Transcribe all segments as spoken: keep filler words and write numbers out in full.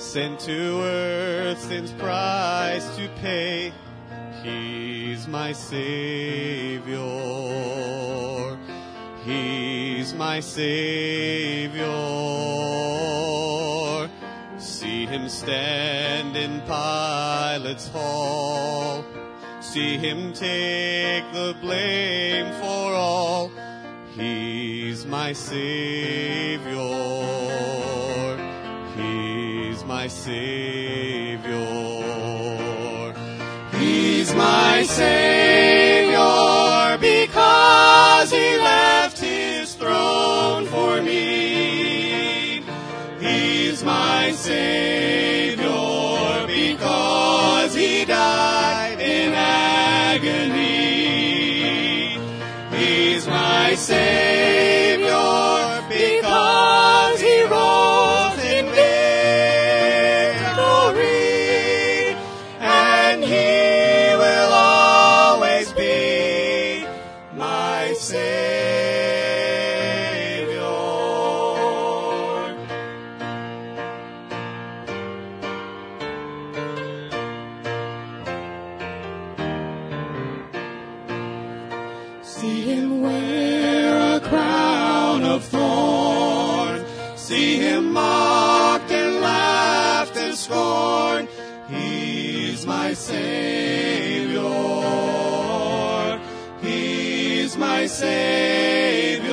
sent to earth sin's price to pay. He's my Savior. He's my Savior. See him stand in Pilate's hall. See him take the blame for all. He's my Savior. He's my Savior. He's my Savior because he left his throne for me. He's my Savior because he died in agony. He's my Savior because he rose in victory, and he will always be my Savior. See him wear a crown of thorns. See him mocked and laughed and scorned. He's my Savior. He's my Savior.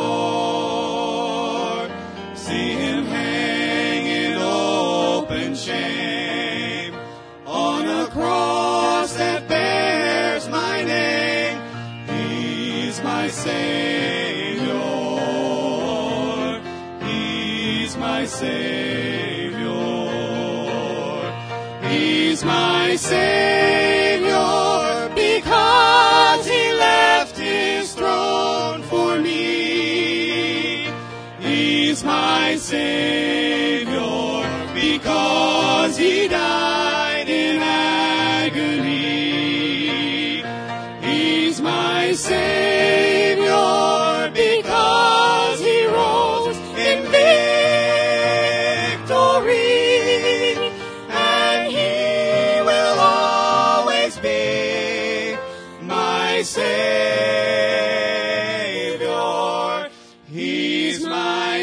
See him hang in open shame on a cross that bears my name. He's my Savior. He's my Savior. He's my Savior because he left his throne for me. He's my Savior because he died in agony. He's my Savior because he rose in victory, and he will always be my Savior. He's my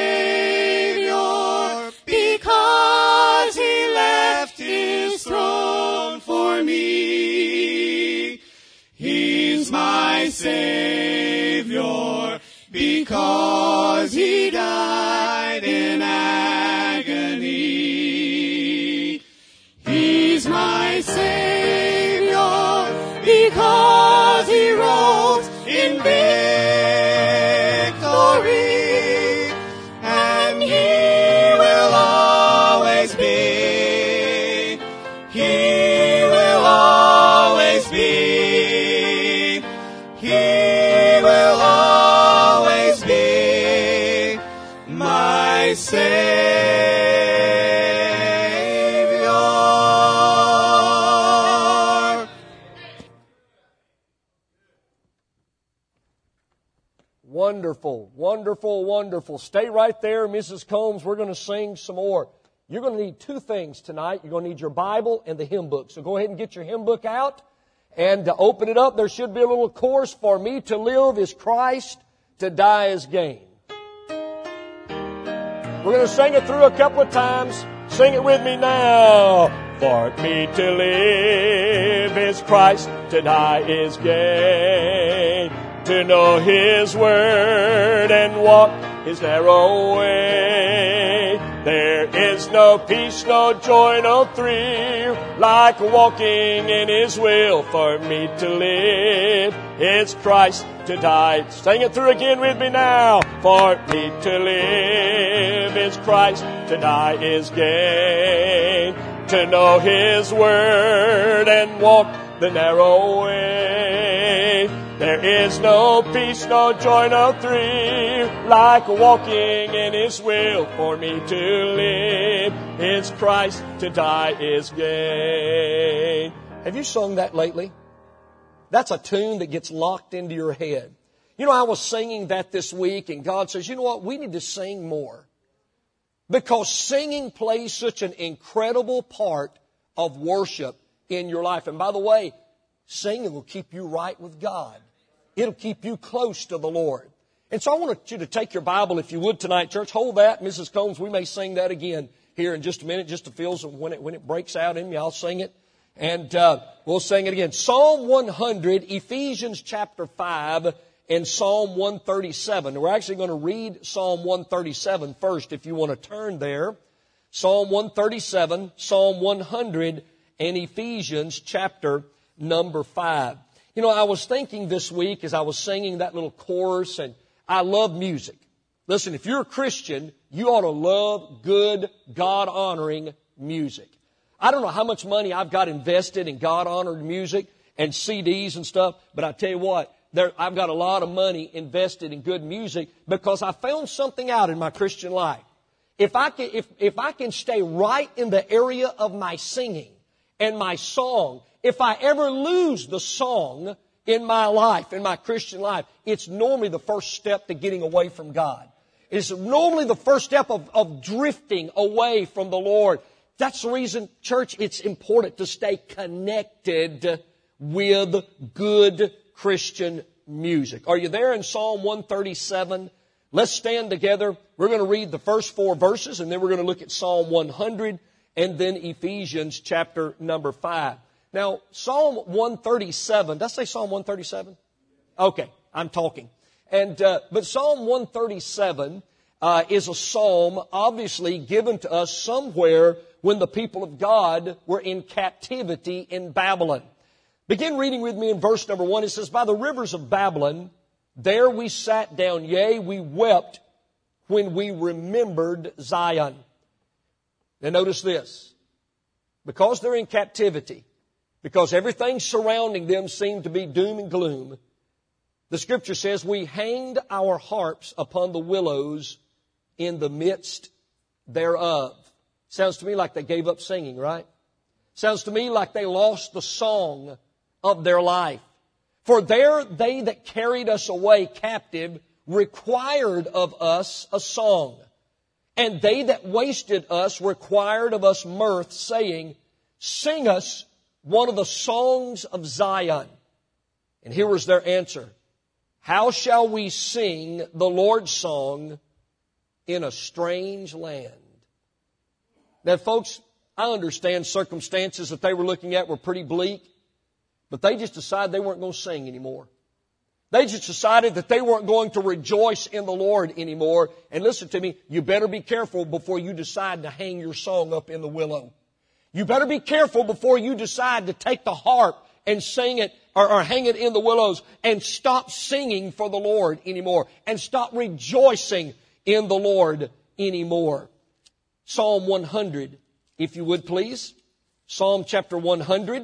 Savior because he left his throne for me. He's my Savior because he died in agony. He's my Savior because he rose in victory, and he will always be, he will always be, he will always be my Savior. Wonderful, wonderful, wonderful. Stay right there, Missus Combs. We're going to sing some more. You're going to need two things tonight. You're going to need your Bible and the hymn book. So go ahead and get your hymn book out and uh, open it up. There should be a little chorus. For me to live is Christ, to die is gain. We're going to sing it through a couple of times. Sing it with me now. For me to live is Christ, to die is gain. To know His Word and walk His narrow way. There is no peace, no joy, no thrill like walking in His will. For me to live is Christ, to die. Sing it through again with me now. For me to live is Christ, to die is gain. To know His Word and walk the narrow way. There is no peace, no joy, no thrill like walking in His will. For me to live is Christ, to die is gain. Have you sung that lately? That's a tune that gets locked into your head. You know, I was singing that this week, and God says, you know what? We need to sing more. Because singing plays such an incredible part of worship in your life. And by the way, singing will keep you right with God. It'll keep you close to the Lord. And so I want you to take your Bible, if you would, tonight, church. Hold that. Missus Combs, we may sing that again here in just a minute, just to feel so when it, when it breaks out in me, I'll sing it. And uh, we'll sing it again. Psalm one hundred, Ephesians chapter five, and Psalm one thirty-seven. We're actually going to read Psalm one thirty-seven first, if you want to turn there. Psalm one thirty-seven, Psalm one hundred, and Ephesians chapter number five. You know, I was thinking this week as I was singing that little chorus, and I love music. Listen, if you're a Christian, you ought to love good, God-honoring music. I don't know how much money I've got invested in God-honored music and C Ds and stuff, but I tell you what, there, I've got a lot of money invested in good music because I found something out in my Christian life. If I can, if, if I can stay right in the area of my singing and my song, if I ever lose the song in my life, in my Christian life, it's normally the first step to getting away from God. It's normally the first step of, of drifting away from the Lord. That's the reason, church, it's important to stay connected with good Christian music. Are you there in Psalm one thirty-seven? Let's stand together. We're going to read the first four verses, and then we're going to look at Psalm one hundred and then Ephesians chapter number five. Now, Psalm one thirty-seven, did I say Psalm one thirty-seven? Okay, I'm talking. And uh, but Psalm one thirty-seven uh, is a psalm obviously given to us somewhere when the people of God were in captivity in Babylon. Begin reading with me in verse number one. It says, "By the rivers of Babylon, there we sat down, yea, we wept when we remembered Zion." Now notice this. Because they're in captivity, because everything surrounding them seemed to be doom and gloom, the Scripture says, "We hanged our harps upon the willows in the midst thereof." Sounds to me like they gave up singing, right? Sounds to me like they lost the song of their life. "For there they that carried us away captive required of us a song. And they that wasted us required of us mirth, saying, Sing us one of the songs of Zion." And here was their answer. "How shall we sing the Lord's song in a strange land?" Now, folks, I understand circumstances that they were looking at were pretty bleak, but they just decided they weren't going to sing anymore. They just decided that they weren't going to rejoice in the Lord anymore. And listen to me, you better be careful before you decide to hang your song up in the willow. You better be careful before you decide to take the harp and sing it or, or hang it in the willows and stop singing for the Lord anymore and stop rejoicing in the Lord anymore. Psalm one hundred, if you would please. Psalm chapter one hundred.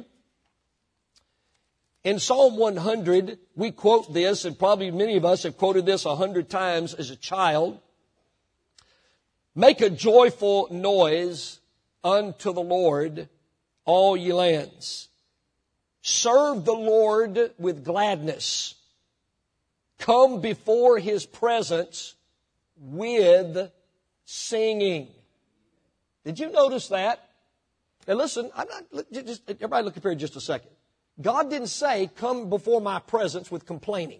In Psalm one hundred, we quote this, and probably many of us have quoted this a hundred times as a child. "Make a joyful noise unto the Lord, all ye lands. Serve the Lord with gladness. Come before His presence with singing." Did you notice that? Now listen, I'm not, just, everybody look up here just a second. God didn't say, "Come before my presence with complaining."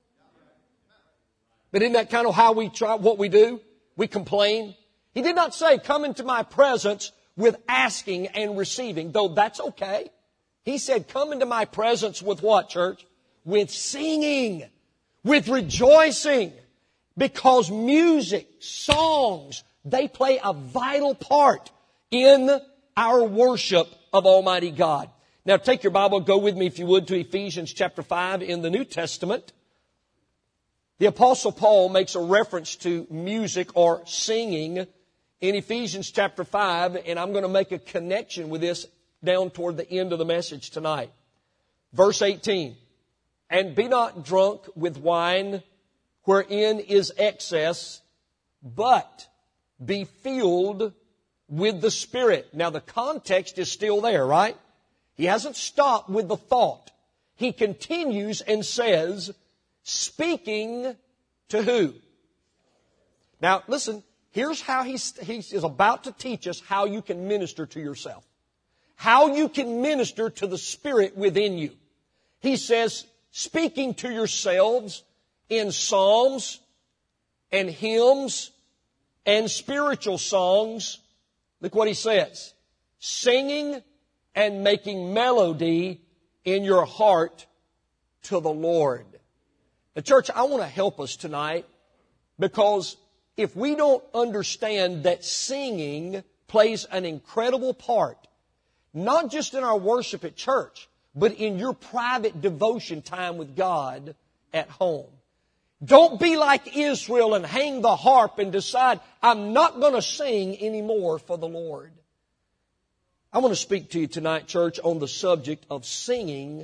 But isn't that kind of how we try, what we do? We complain. He did not say, "Come into my presence with asking and receiving," though that's okay. He said, "Come into my presence with what, church? With singing, with rejoicing." Because music, songs, they play a vital part in our worship of Almighty God. Now take your Bible, go with me if you would to Ephesians chapter five in the New Testament. The Apostle Paul makes a reference to music or singing in Ephesians chapter five, and I'm going to make a connection with this down toward the end of the message tonight. Verse eighteen, "And be not drunk with wine, wherein is excess, but be filled with the Spirit." Now the context is still there, right? He hasn't stopped with the thought. He continues and says, speaking to who? Now listen, Here's how he's, he is about to teach us how you can minister to yourself. How you can minister to the Spirit within you. He says, speaking to yourselves in psalms and hymns and spiritual songs. Look what he says. Singing and making melody in your heart to the Lord. Now, church, I want to help us tonight, because if we don't understand that singing plays an incredible part, not just in our worship at church, but in your private devotion time with God at home. Don't be like Israel and hang the harp and decide, I'm not going to sing anymore for the Lord. I want to speak to you tonight, church, on the subject of singing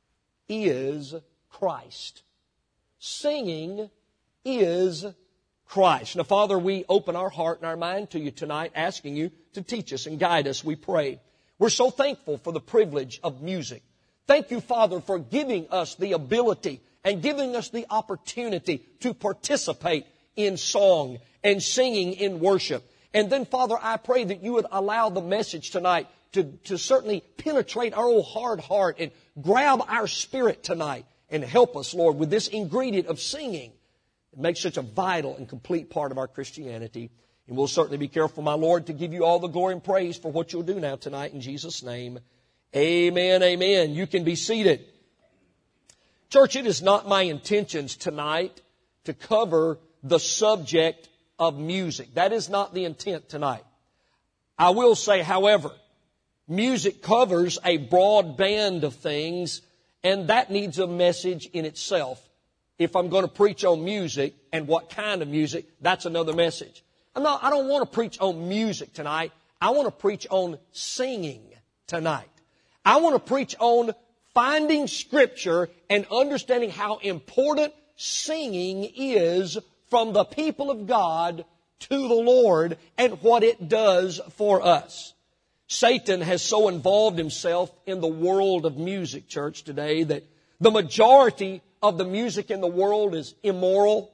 is Christ. Singing is Christ. Now, Father, we open our heart and our mind to you tonight, asking you to teach us and guide us, we pray. We're so thankful for the privilege of music. Thank you, Father, for giving us the ability and giving us the opportunity to participate in song and singing in worship. And then, Father, I pray that you would allow the message tonight to, to certainly penetrate our old hard heart and grab our spirit tonight and help us, Lord, with this ingredient of singing. It makes such a vital and complete part of our Christianity. And we'll certainly be careful, my Lord, to give you all the glory and praise for what you'll do now tonight in Jesus' name. Amen, amen. You can be seated. Church, it is not my intentions tonight to cover the subject of music. That is not the intent tonight. I will say, however, music covers a broad band of things, and that needs a message in itself. If I'm going to preach on music and what kind of music, that's another message. I'm not, I don't want to preach on music tonight. I want to preach on singing tonight. I want to preach on finding Scripture and understanding how important singing is from the people of God to the Lord and what it does for us. Satan has so involved himself in the world of music, church, today that the majority of the music in the world is immoral,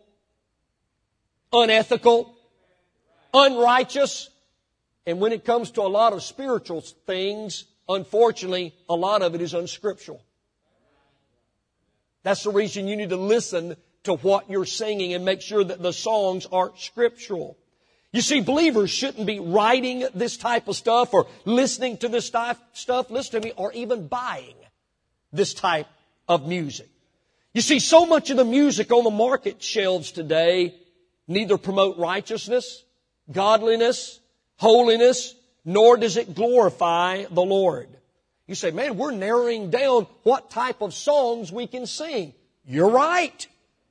unethical, unrighteous, and when it comes to a lot of spiritual things, unfortunately, a lot of it is unscriptural. That's the reason you need to listen to what you're singing and make sure that the songs are scriptural. You see, believers shouldn't be writing this type of stuff or listening to this type of stuff, listen to me, or even buying this type of music. You see, so much of the music on the market shelves today neither promote righteousness, godliness, holiness, nor does it glorify the Lord. You say, man, we're narrowing down what type of songs we can sing. You're right.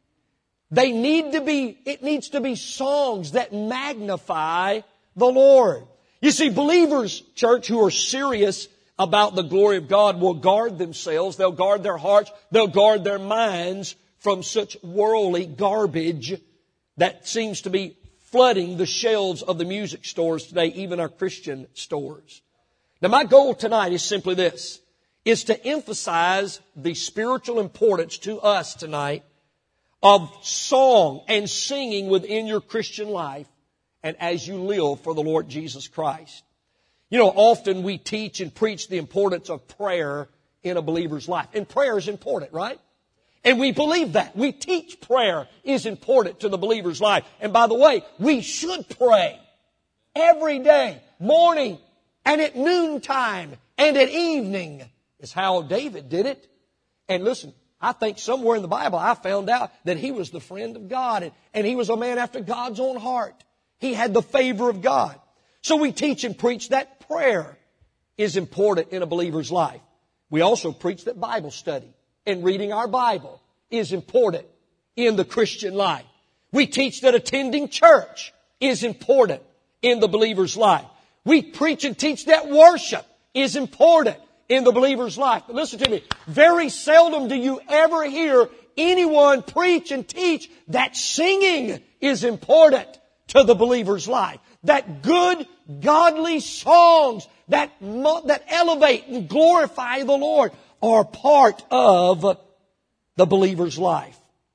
They need to be, it needs to be songs that magnify the Lord. You see, believers, church, who are serious about the glory of God will guard themselves. They'll guard their hearts. They'll guard their minds from such worldly garbage that seems to be flooding the shelves of the music stores today, even our Christian stores. Now, my goal tonight is simply this, is to emphasize the spiritual importance to us tonight of song and singing within your Christian life and as you live for the Lord Jesus Christ. You know, often we teach and preach the importance of prayer in a believer's life. And prayer is important, right? And we believe that. We teach prayer is important to the believer's life. And by the way, we should pray every day, morning and at noontime and at evening is how David did it. And listen, I think somewhere in the Bible I found out that he was the friend of God and, and he was a man after God's own heart. He had the favor of God. So we teach and preach that prayer is important in a believer's life. We also preach that Bible study and reading our Bible is important in the Christian life. We teach that attending church is important in the believer's life. We preach and teach that worship is important in the believer's life. But listen to me, very seldom do you ever hear anyone preach and teach that singing is important to the believer's life. That good, godly songs that, that elevate and glorify the Lord are part of the believer's life.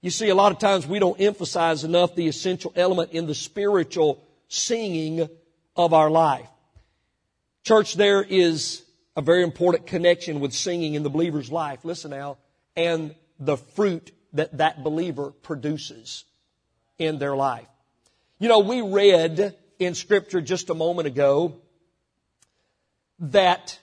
You see, a lot of times we don't emphasize enough the essential element in the spiritual singing of our life. Church, there is a very important connection with singing in the believer's life. Listen now, and the fruit that that believer produces in their life. You know, we read in Scripture just a moment ago that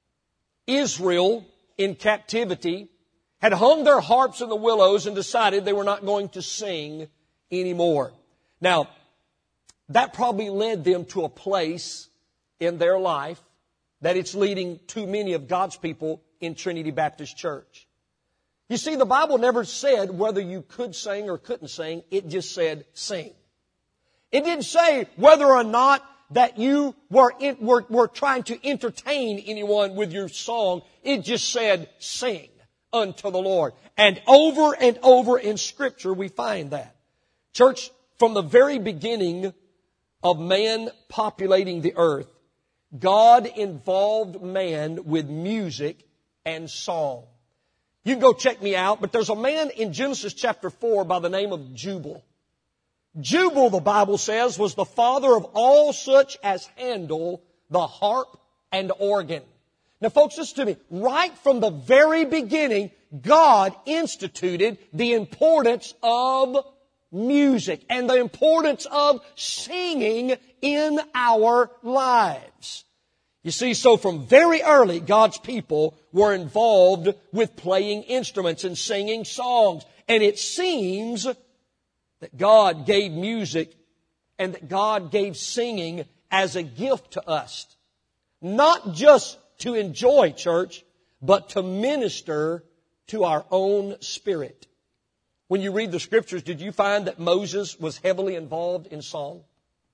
Israel in captivity had hung their harps in the willows and decided they were not going to sing anymore. Now, that probably led them to a place in their life that it's leading too many of God's people in Trinity Baptist Church. You see, the Bible never said whether you could sing or couldn't sing. It just said sing. It didn't say whether or not that you were, in, were, were trying to entertain anyone with your song. It just said sing unto the Lord. And over and over in Scripture we find that. Church, from the very beginning of man populating the earth, God involved man with music and song. You can go check me out, but there's a man in Genesis chapter four by the name of Jubal. Jubal, the Bible says, was the father of all such as handle the harp and organ. Now folks, listen to me. Right from the very beginning, God instituted the importance of music and the importance of singing in our lives. You see, so from very early, God's people were involved with playing instruments and singing songs. And it seems that God gave music and that God gave singing as a gift to us. Not just to enjoy, church, but to minister to our own spirit. When you read the Scriptures, did you find that Moses was heavily involved in song?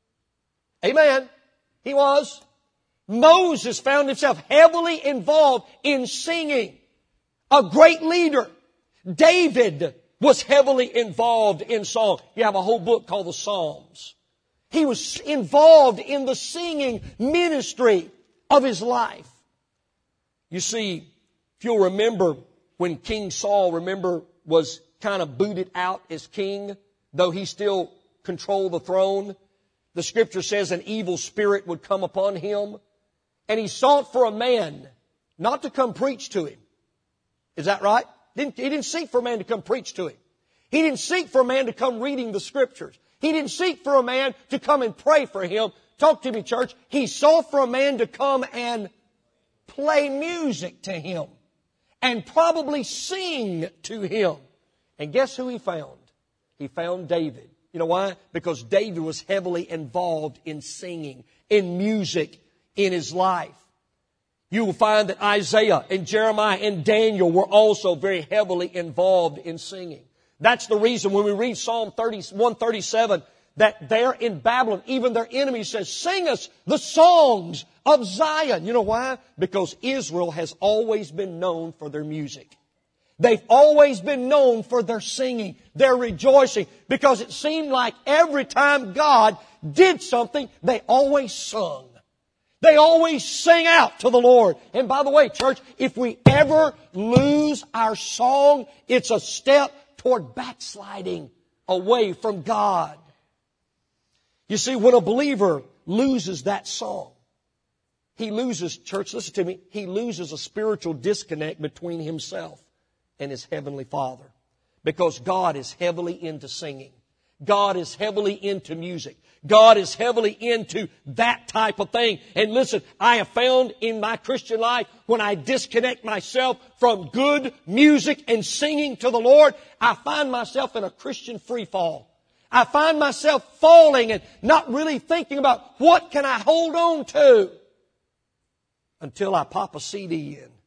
Amen. He was. Moses found himself heavily involved in singing. A great leader. David was heavily involved in song. You have a whole book called the Psalms. He was involved in the singing ministry of his life. You see, if you'll remember when King Saul, remember, was kind of booted out as king, though he still controlled the throne, the Scripture says an evil spirit would come upon him. And he sought for a man not to come preach to him. Is that right? He didn't seek for a man to come preach to him. He didn't seek for a man to come reading the Scriptures. He didn't seek for a man to come and pray for him. Talk to me, church. He sought for a man to come and play music to him and probably sing to him. And guess who he found? He found David. You know why? Because David was heavily involved in singing, in music, in his life. You will find that Isaiah and Jeremiah and Daniel were also very heavily involved in singing. That's the reason when we read Psalm one thirty-seven that there in Babylon, even their enemies says, sing us the songs of Zion. You know why? Because Israel has always been known for their music. They've always been known for their singing, their rejoicing, because it seemed like every time God did something, they always sung. They always sing out to the Lord. And by the way, church, if we ever lose our song, it's a step toward backsliding away from God. You see, when a believer loses that song, he loses, church, listen to me, he loses a spiritual disconnect between himself and his heavenly Father. Because God is heavily into singing. God is heavily into music. God is heavily into that type of thing. And listen, I have found in my Christian life, when I disconnect myself from good music and singing to the Lord, I find myself in a Christian free fall. I find myself falling and not really thinking about what can I hold on to until I pop a C D in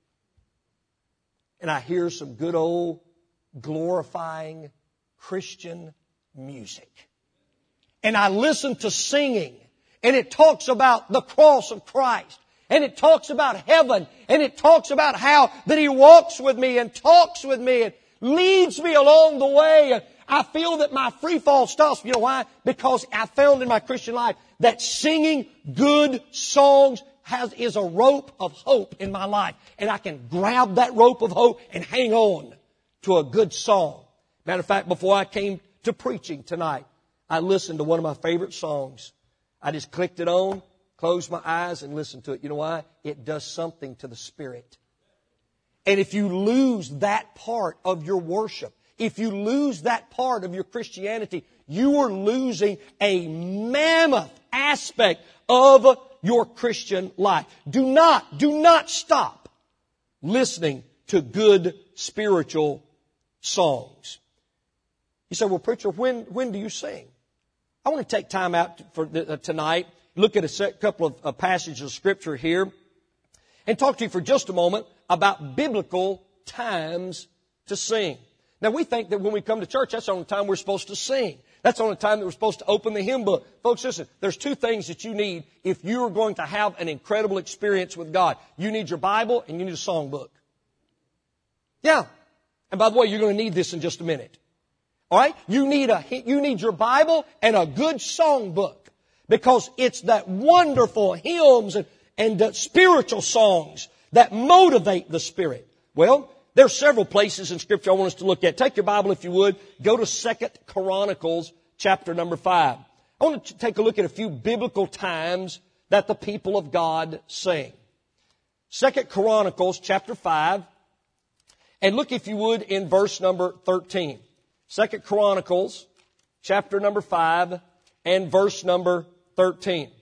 and I hear some good old glorifying Christian music. And I listen to singing, and it talks about the cross of Christ, and it talks about heaven, and it talks about how that He walks with me and talks with me and leads me along the way. And I feel that my free fall stops. You know why? Because I found in my Christian life that singing good songs has is a rope of hope in my life. And I can grab that rope of hope and hang on to a good song. Matter of fact, before I came to preaching tonight, I listened to one of my favorite songs. I just clicked it on, closed my eyes, and listened to it. You know why? It does something to the spirit. And if you lose that part of your worship, if you lose that part of your Christianity, you are losing a mammoth aspect of your Christian life. Do not, do not stop listening to good spiritual songs. You say, well, preacher, when, when do you sing? I want to take time out for the, uh, tonight, look at a set, couple of uh, passages of Scripture here, and talk to you for just a moment about biblical times to sing. Now, we think that when we come to church, that's the only time we're supposed to sing. That's the only time that we're supposed to open the hymn book. Folks, listen, there's two things that you need if you are going to have an incredible experience with God. You need your Bible and you need a songbook. Yeah. And by the way, you're going to need this in just a minute. All right? You need a, you need your Bible and a good songbook, because it's that wonderful hymns and, and uh, spiritual songs that motivate the Spirit. Well, there are several places in Scripture I want us to look at. Take your Bible, if you would. Go to Second Chronicles, chapter number five. I want to take a look at a few biblical times that the people of God sing. Second Chronicles, chapter five. And look, if you would, in verse number thirteen. Second Chronicles, chapter number five, and verse number thirteen.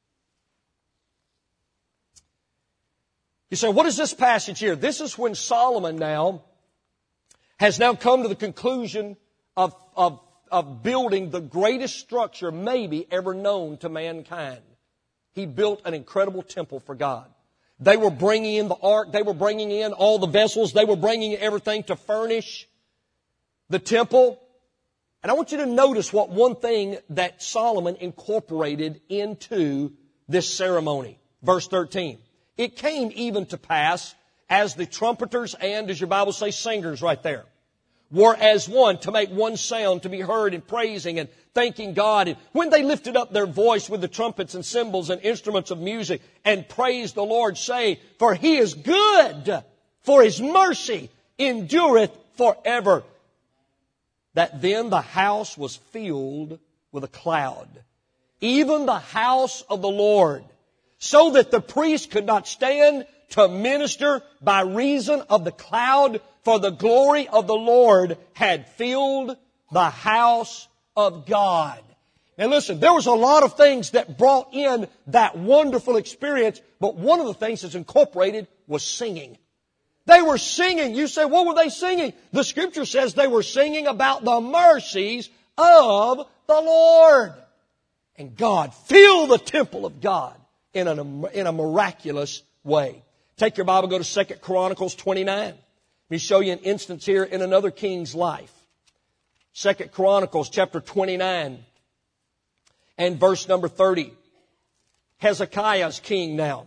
You say, what is this passage here? This is when Solomon now has now come to the conclusion of, of, of building the greatest structure maybe ever known to mankind. He built an incredible temple for God. They were bringing in the ark. They were bringing in all the vessels. They were bringing in everything to furnish the temple. And I want you to notice what one thing that Solomon incorporated into this ceremony. Verse thirteen. It came even to pass as the trumpeters and, as your Bible says, singers right there, were as one to make one sound to be heard in praising and thanking God. And when they lifted up their voice with the trumpets and cymbals and instruments of music and praised the Lord, saying, for He is good, for His mercy endureth forever. That then the house was filled with a cloud, even the house of the Lord, so that the priest could not stand to minister by reason of the cloud, for the glory of the Lord had filled the house of God. Now listen, there was a lot of things that brought in that wonderful experience, but one of the things that's incorporated was singing. They were singing. You say, what were they singing? The Scripture says they were singing about the mercies of the Lord. And God filled the temple of God in a, in a miraculous way. Take your Bible, go to Second Chronicles twenty-nine. Let me show you an instance here in another king's life. Second Chronicles chapter twenty-nine and verse number thirty. Hezekiah's king now.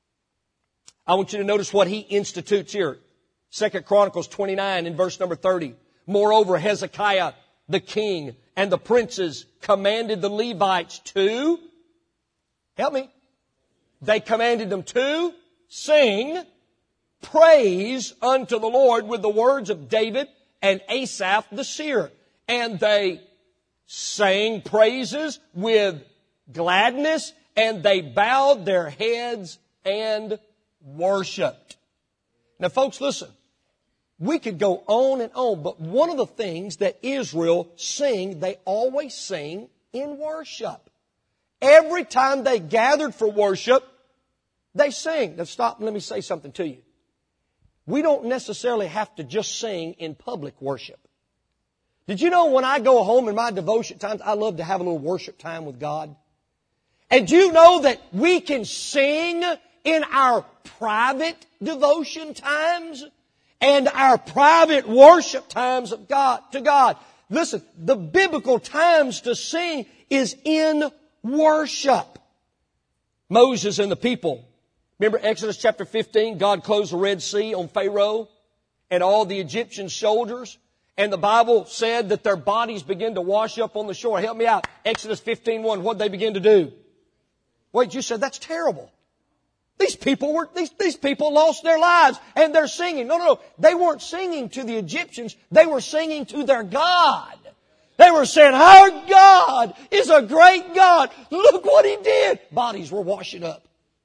I want you to notice what he institutes here. Second Chronicles twenty-nine and verse number thirty. Moreover, Hezekiah the king and the princes commanded the Levites to, help me, they commanded them to sing praise unto the Lord with the words of David and Asaph the seer. And they sang praises with gladness, and they bowed their heads and worshipped. Now, folks, listen. We could go on and on, but one of the things that Israel sing, they always sing in worship. Every time they gathered for worship, they sing. Now stop and let me say something to you. We don't necessarily have to just sing in public worship. Did you know when I go home in my devotion times, I love to have a little worship time with God? And do you know that we can sing in our private devotion times and our private worship times of God to God? Listen, the biblical times to sing is in worship. Moses and the people. Remember Exodus chapter fifteen, God closed the Red Sea on Pharaoh and all the Egyptian soldiers. And the Bible said that their bodies began to wash up on the shore. Help me out. Exodus fifteen one, what did they begin to do? Wait, you said that's terrible. These people were, these, these people lost their lives and they're singing. No, no, no. They weren't singing to the Egyptians. They were singing to their God. They were saying, our God is a great God. Look what He did. Bodies were washing up.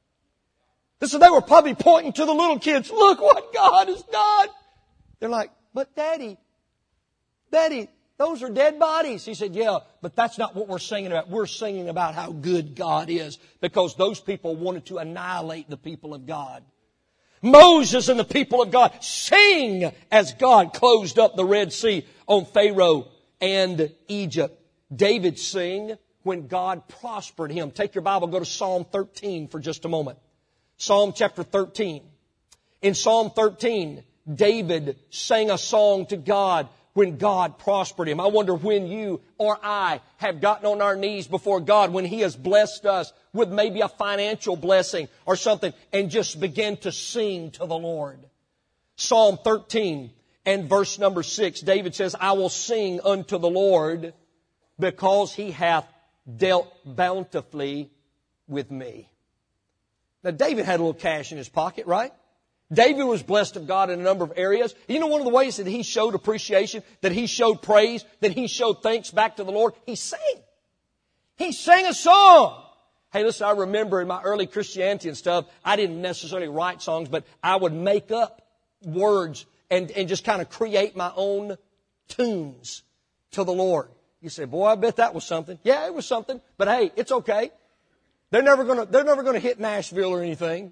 So they were probably pointing to the little kids. Look what God has done. They're like, but Daddy, Daddy, those are dead bodies. He said, yeah, but that's not what we're singing about. We're singing about how good God is, because those people wanted to annihilate the people of God. Moses and the people of God sing as God closed up the Red Sea on Pharaoh and Egypt. David sang when God prospered him. Take your Bible, go to Psalm thirteen for just a moment. Psalm chapter thirteen. In Psalm thirteen, David sang a song to God when God prospered him. I wonder when you or I have gotten on our knees before God, when He has blessed us with maybe a financial blessing or something, and just begin to sing to the Lord. Psalm thirteen and verse number six, David says, I will sing unto the Lord because He hath dealt bountifully with me. Now, David had a little cash in his pocket, right? David was blessed of God in a number of areas. You know one of the ways that he showed appreciation, that he showed praise, that he showed thanks back to the Lord? He sang. He sang a song. Hey, listen, I remember in my early Christianity and stuff, I didn't necessarily write songs, but I would make up words and, and just kind of create my own tunes to the Lord. You say, boy, I bet that was something. Yeah, it was something. But hey, it's okay. They're never gonna, they're never gonna hit Nashville or anything.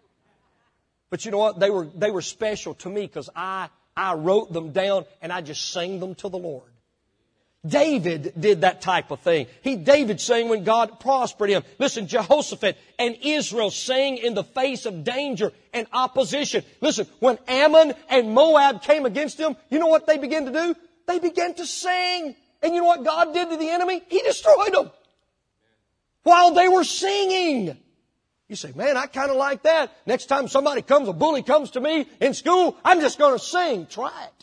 But you know what? They were, they were special to me because I, I wrote them down and I just sang them to the Lord. David did that type of thing. He, David sang when God prospered him. Listen, Jehoshaphat and Israel sang in the face of danger and opposition. Listen, when Ammon and Moab came against them, you know what they began to do? They began to sing. And you know what God did to the enemy? He destroyed them while they were singing. You say, man, I kind of like that. Next time somebody comes, a bully comes to me in school, I'm just going to sing. Try it.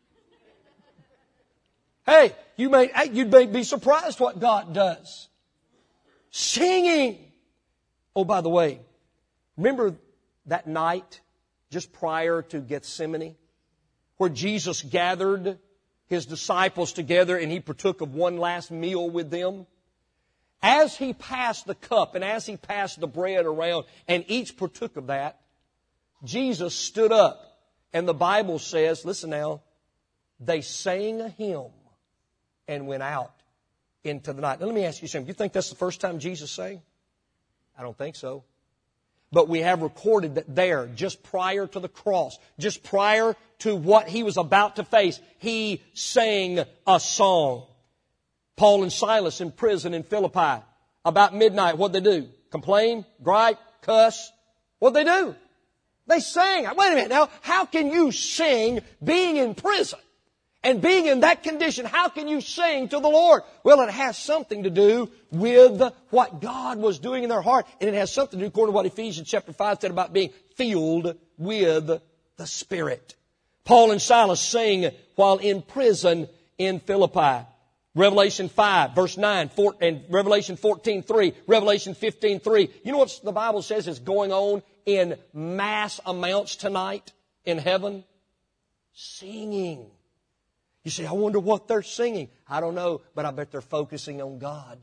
Hey, you may, you may be surprised what God does. Singing. Oh, by the way, remember that night just prior to Gethsemane where Jesus gathered His disciples together and He partook of one last meal with them? As He passed the cup and as He passed the bread around and each partook of that, Jesus stood up and the Bible says, listen now, they sang a hymn and went out into the night. Now let me ask you something. Do you think that's the first time Jesus sang? I don't think so. But we have recorded that there, just prior to the cross, just prior to what He was about to face, He sang a song. Paul and Silas in prison in Philippi, about midnight, what'd they do? Complain, gripe, cuss? What'd they do? They sang. Wait a minute now, how can you sing being in prison? And being in that condition, how can you sing to the Lord? Well, it has something to do with what God was doing in their heart. And it has something to do, according to what Ephesians chapter five said about being filled with the Spirit. Paul and Silas sang while in prison in Philippi. Revelation five, verse nine, four, and Revelation fourteen, three, Revelation fifteen, three. You know what the Bible says is going on in mass amounts tonight in heaven? Singing. You say, I wonder what they're singing. I don't know, but I bet they're focusing on God.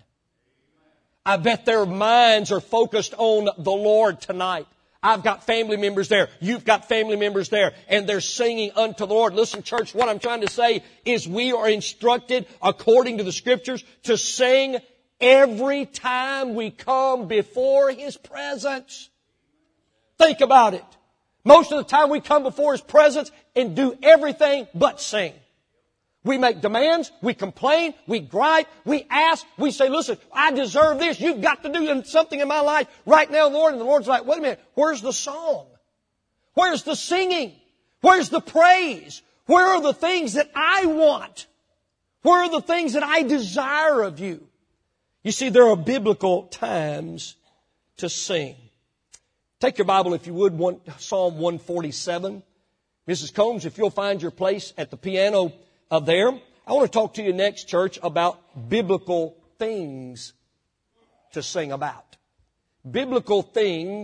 I bet their minds are focused on the Lord tonight. I've got family members there. You've got family members there. And they're singing unto the Lord. Listen, church, what I'm trying to say is we are instructed, according to the Scriptures, to sing every time we come before His presence. Think about it. Most of the time we come before His presence and do everything but sing. We make demands, we complain, we gripe, we ask, we say, listen, I deserve this. You've got to do something in my life right now, Lord. And the Lord's like, wait a minute, where's the song? Where's the singing? Where's the praise? Where are the things that I want? Where are the things that I desire of you? You see, there are biblical times to sing. Take your Bible, if you would, one, Psalm one forty-seven. Missus Combs, if you'll find your place at the piano Of there, I want to talk to you next, church, about biblical things to sing about. Biblical things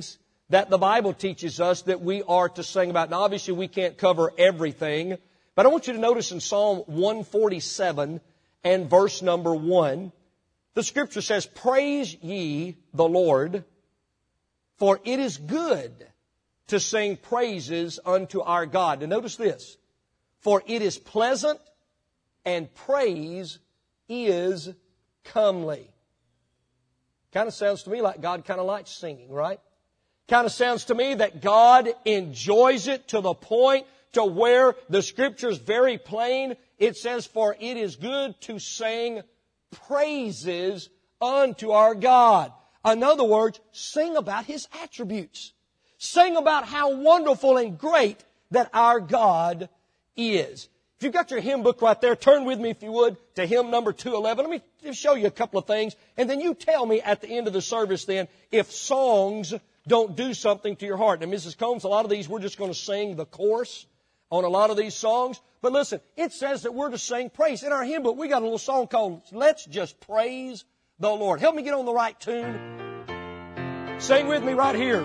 that the Bible teaches us that we are to sing about. Now, obviously, we can't cover everything, but I want you to notice in Psalm one forty-seven and verse number one, the Scripture says, "Praise ye the Lord, for it is good to sing praises unto our God." And notice this, "For it is pleasant, and praise is comely." Kind of sounds to me like God kind of likes singing, right? Kind of sounds to me that God enjoys it to the point to where the Scripture's very plain. It says, "For it is good to sing praises unto our God." In other words, sing about His attributes. Sing about how wonderful and great that our God is. If you've got your hymn book right there, turn with me, if you would, to hymn number two eleven. Let me just show you a couple of things, and then you tell me at the end of the service then if songs don't do something to your heart. Now, Missus Combs, a lot of these we're just going to sing the chorus on a lot of these songs. But listen, it says that we're to sing praise. In our hymn book, we got a little song called "Let's Just Praise the Lord." Help me get on the right tune. Sing with me right here.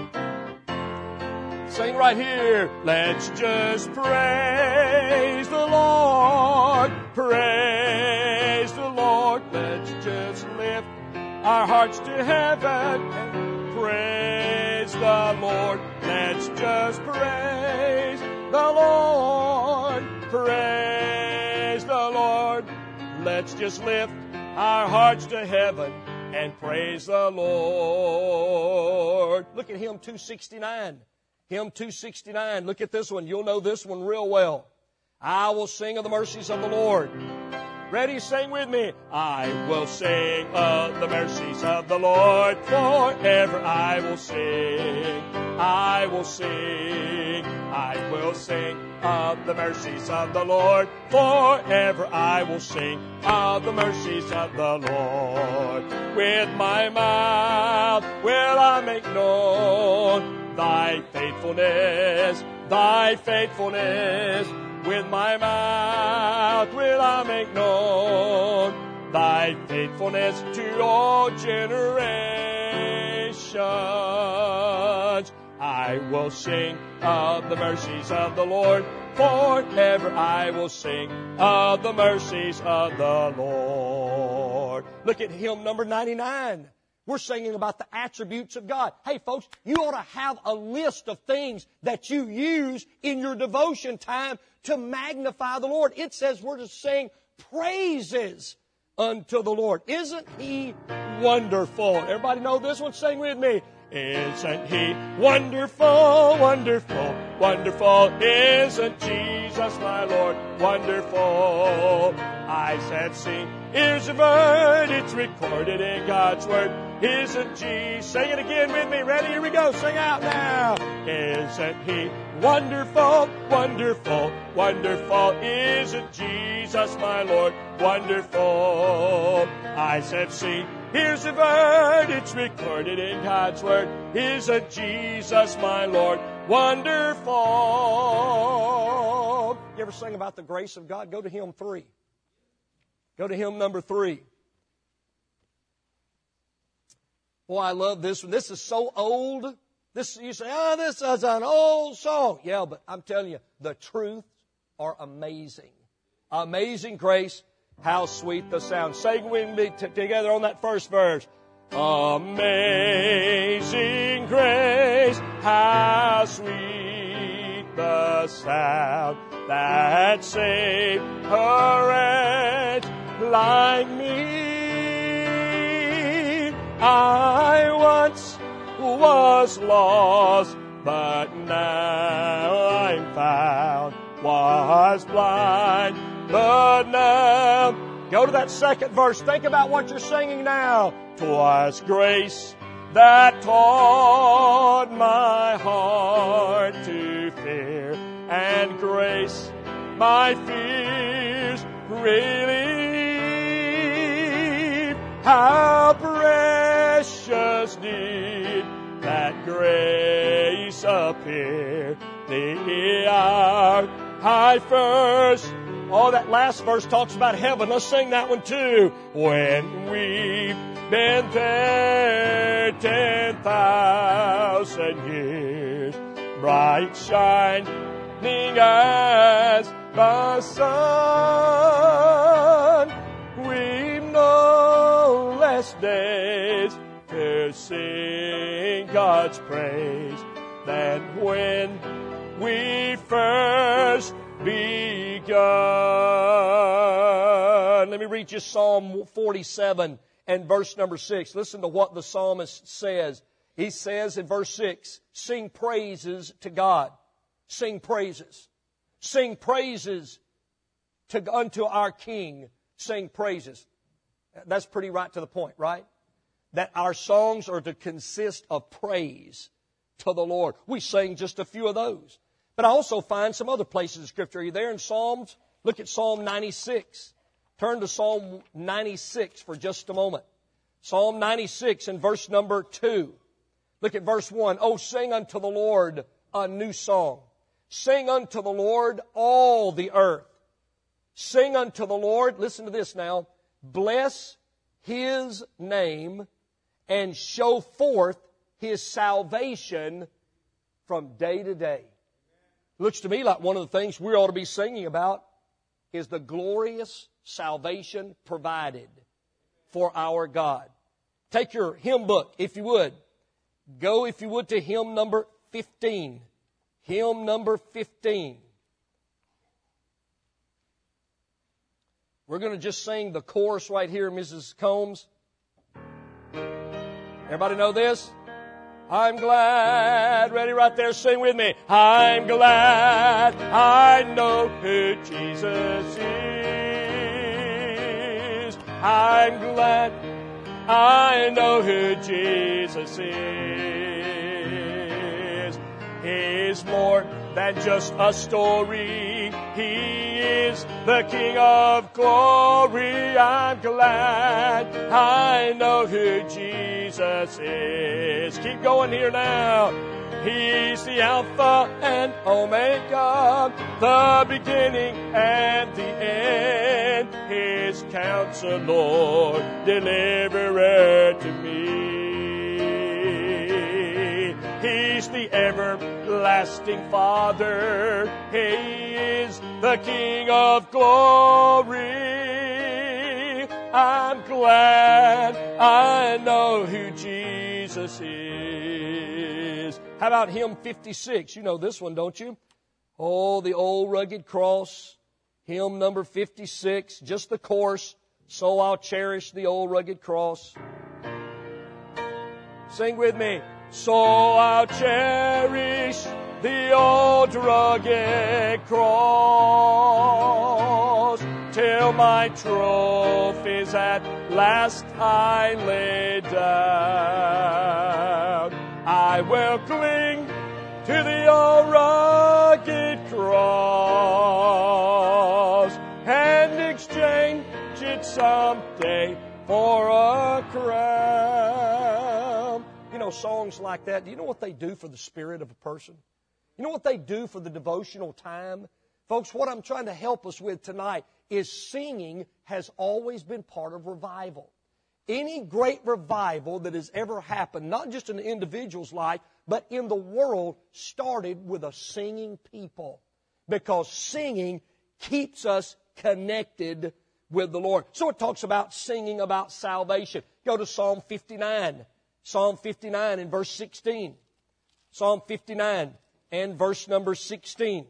Sing right here. Let's just praise the Lord. Praise the Lord. Let's just lift our hearts to heaven and praise the Lord. Let's just praise the Lord. Praise the Lord. Let's just lift our hearts to heaven and praise the Lord. Look at hymn two sixty-nine. Hymn two sixty-nine. Look at this one. You'll know this one real well. "I will sing of the mercies of the Lord." Ready? Sing with me. "I will sing of the mercies of the Lord. Forever I will sing. I will sing. I will sing of the mercies of the Lord. Forever I will sing of the mercies of the Lord. With my mouth will I make known Thy faithfulness, Thy faithfulness. With my mouth will I make known Thy faithfulness to all generations. I will sing of the mercies of the Lord. Forever I will sing of the mercies of the Lord. Look at hymn number ninety-nine. We're singing about the attributes of God. Hey, folks, you ought to have a list of things that you use in your devotion time to magnify the Lord. It says we're to sing praises unto the Lord. Isn't He wonderful? Everybody know this one? Sing with me. Isn't He wonderful, wonderful, wonderful? Isn't Jesus my Lord wonderful? I said sing, here's a bird, it's recorded in God's Word. Isn't Jesus, sing it again with me, ready? Here we go, sing out now. Isn't He wonderful, wonderful, wonderful? Isn't Jesus my Lord wonderful? I said sing, here's a bird, it's recorded in God's Word. Isn't Jesus my Lord wonderful? You ever sing about the grace of God? Go to hymn three. Go to hymn number three. Boy, I love this one. This is so old. This, you say, oh, this is an old song. Yeah, but I'm telling you, the truths are amazing. Amazing grace. How sweet the sound. Sing with me t- together on that first verse. Amazing grace, how sweet the sound that saved a wretch like me. I once was lost, but now I'm found. Was blind, but now. Go to that second verse. Think about what you're singing now. 'Twas grace that taught my heart to fear, and grace my fears relieved. How precious did that grace appear the hour I first. Oh, that last verse talks about heaven. Let's sing that one too. When we been there ten thousand years, bright shining as the sun. We've no less days to sing God's praise than when we first begun. Let me read you Psalm forty-seven and verse number six. Listen to what the psalmist says. He says in verse six, sing praises to God. Sing praises. Sing praises to, unto our King. Sing praises. That's pretty right to the point, right? That our songs are to consist of praise to the Lord. We sing just a few of those. But I also find some other places in Scripture. Are you there in Psalms? Look at Psalm ninety-six. Turn to Psalm ninety-six for just a moment. Psalm ninety-six and verse number two. Look at verse one. Oh, sing unto the Lord a new song. Sing unto the Lord all the earth. Sing unto the Lord, listen to this now, bless His name and show forth His salvation from day to day. Looks to me like one of the things we ought to be singing about is the glorious salvation provided for our God. Take your hymn book, if you would. Go, if you would, to hymn number fifteen. Hymn number fifteen. We're going to just sing the chorus right here, Missus Combs. Everybody know this? I'm glad. Ready right there? Sing with me. I'm glad I know who Jesus is. I'm glad I know who Jesus is. He's more than just a story. He is the King of glory. I'm glad I know who Jesus is. Keep going here now. He's the Alpha and Omega, the beginning and the end. His Counselor, Deliverer to me. He's the everlasting Father. He is the King of glory. I'm glad I know who Jesus is. How about hymn fifty-six? You know this one, don't you? Oh, the old rugged cross. Hymn number fifty-six, just the chorus. So I'll cherish the old rugged cross. Sing with me. So I'll cherish the old rugged cross till my trophies at last I lay down. I will cling to the old rugged cross and exchange it someday for a crown. You know, songs like that, do you know what they do for the spirit of a person? You know what they do for the devotional time? Folks, what I'm trying to help us with tonight is singing has always been part of revival. Any great revival that has ever happened, not just in an individual's life, but in the world, started with a singing people. Because singing keeps us connected with the Lord. So it talks about singing about salvation. Go to Psalm fifty-nine. Psalm fifty-nine and verse sixteen. Psalm fifty-nine and verse number sixteen.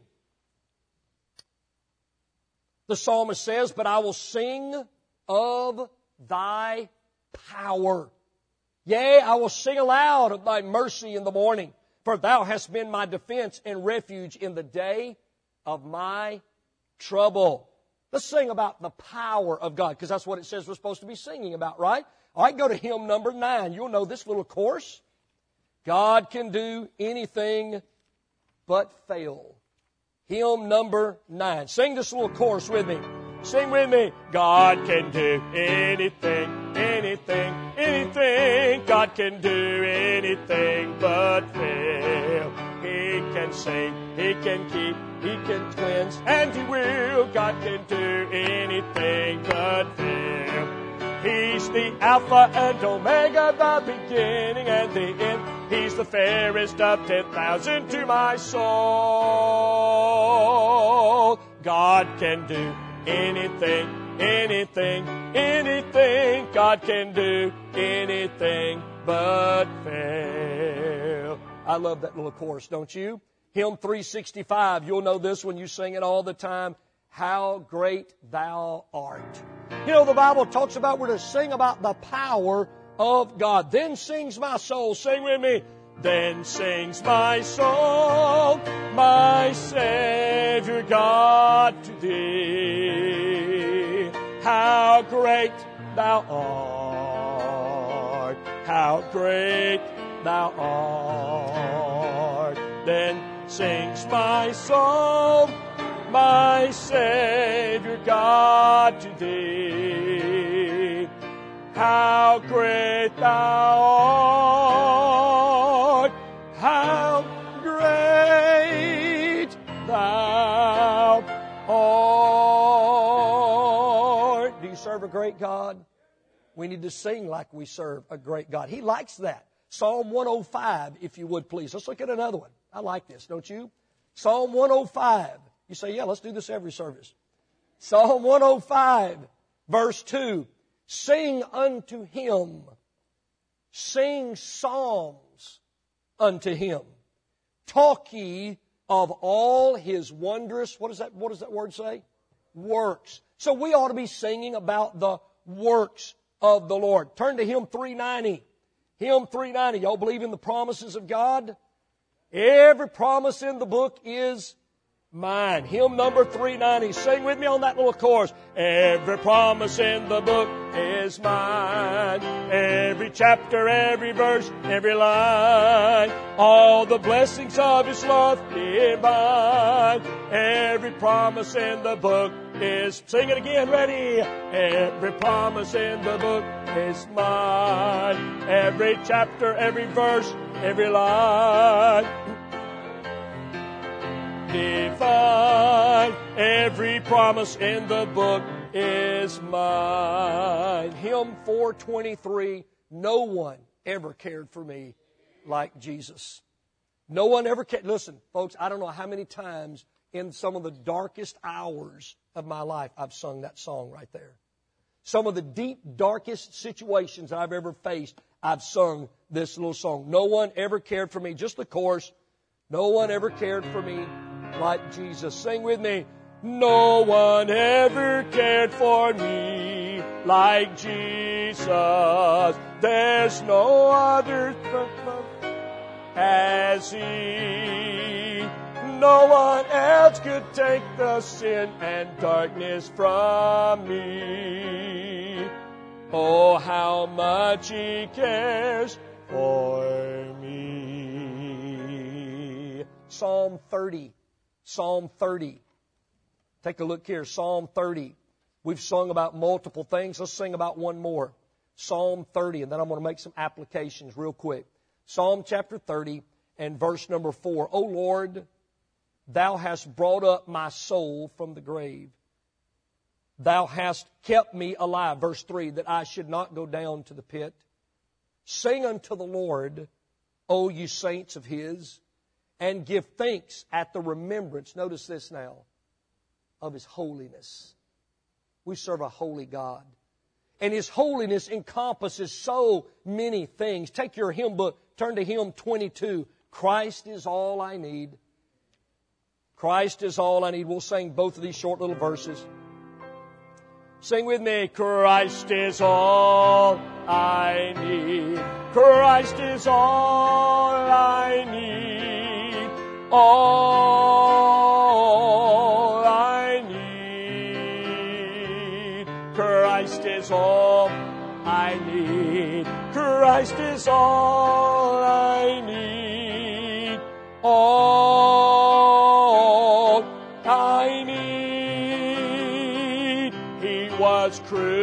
The psalmist says, but I will sing of thy power. Yea, I will sing aloud of thy mercy in the morning, for thou hast been my defense and refuge in the day of my trouble. Let's sing about the power of God, because that's what it says we're supposed to be singing about, right? All right, go to hymn number nine. You'll know this little chorus. God can do anything but fail. Hymn number nine. Sing this little chorus with me. Sing with me. God can do anything, anything, anything. God can do anything but fail. He can save, He can keep, He can cleanse, and He will. God can do anything but fail. He's the Alpha and Omega, the beginning and the end. He's the fairest of ten thousand to my soul. God can do anything, anything, anything. God can do anything but fail. I love that little chorus, don't you? Hymn three sixty-five, you'll know this when you sing it all the time. How great thou art. You know, the Bible talks about we're to sing about the power of God. Then sings my soul. Sing with me. Then sings my soul, my Savior God to thee. How great thou art. How great thou art. Then sings my soul, my Savior God to thee. How great thou art. How great thou art. Do you serve a great God? We need to sing like we serve a great God. He likes that. Psalm one oh five, if you would please. Let's look at another one. I like this, don't you? Psalm one oh five. You say, yeah, let's do this every service. Psalm one oh five, verse two. Sing unto Him. Sing psalms unto Him. Talk ye of all His wondrous, what, is that, what does that word say? Works. So we ought to be singing about the works of the Lord. Turn to Hymn three ninety. Hymn three ninety. Y'all believe in the promises of God? Every promise in the book is mine. Hymn number three ninety. Sing with me on that little chorus. Every promise in the book is mine. Every chapter, every verse, every line. All the blessings of His love divine. Every promise in the book is, sing it again, ready. Every promise in the book is mine. Every chapter, every verse, every line. Divine, every promise in the book is mine. Hymn four twenty-three, no one ever cared for me like Jesus. No one ever cared. Listen, folks, I don't know how many times in some of the darkest hours of my life I've sung that song right there. Some of the deep, darkest situations I've ever faced, I've sung this little song. No one ever cared for me. Just the chorus. No one ever cared for me like Jesus. Sing with me. No one ever cared for me like Jesus. There's no other as He. No one else could take the sin and darkness from me. Oh, how much He cares for me. Psalm thirty. Psalm thirty. Take a look here. Psalm thirty. We've sung about multiple things. Let's sing about one more. Psalm thirty, and then I'm going to make some applications real quick. Psalm chapter thirty and verse number four. O Lord, Thou hast brought up my soul from the grave. Thou hast kept me alive. Verse three, that I should not go down to the pit. Sing unto the Lord, O you saints of His, and give thanks at the remembrance, notice this now, of His holiness. We serve a holy God. And His holiness encompasses so many things. Take your hymn book, turn to hymn twenty-two. Christ is all I need. Christ is all I need. We'll sing both of these short little verses. Sing with me. Christ is all I need. Christ is all I need. All I need. Christ is all I need. Christ is all I need. All I need. He was